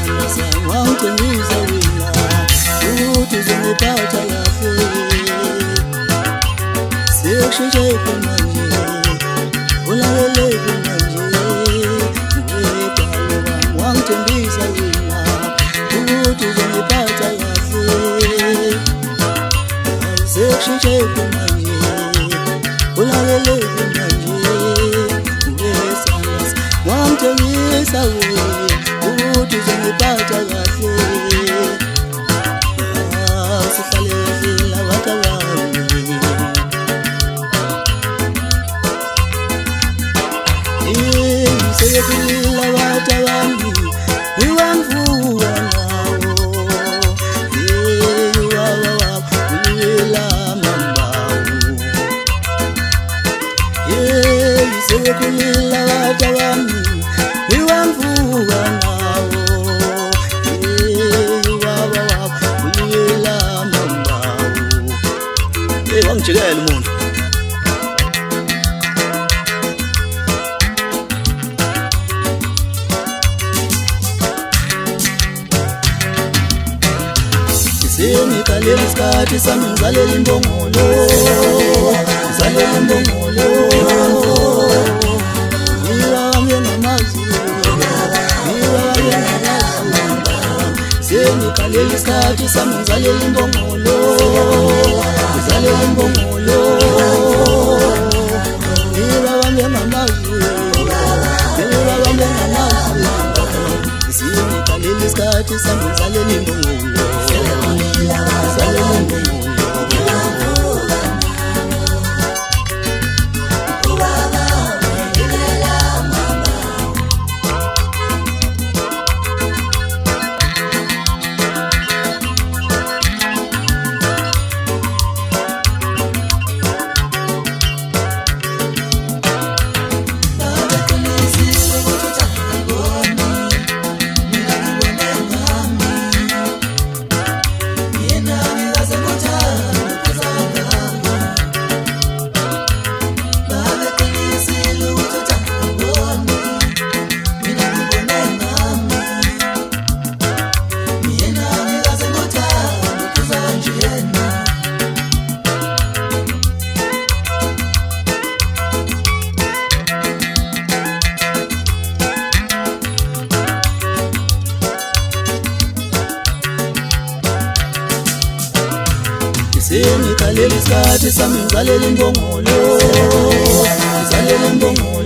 wangitshengisa wena ukuthi uzongiphatha kahle sekushintshe manje ulalele manje wangitshengisa wena ukuthi uzongiphatha kahle sekushintshe manje ulalele manje wangitshengisa wena ukuthi uzongiphatha kahle sihlale la watawami seyefila watawami iwamvuka nawo uyela mambawu seyefila watawami iwamvuka nawo wangijikela umuntu sengikaleli isikhathi sami ngizalela imbongolo ngizalela imbongolo sengikaleli isikhathi sami ngizalela imbongolo ngizalela imbongolo ngibabambe ngamazwi ngibabambe ngamazwi sengikaleli isikhathi sami ngizalela imbongolo ngizalela imbongolo sengikaleli isikhathi sami ngizalela imbongolo ngizalela imbongolo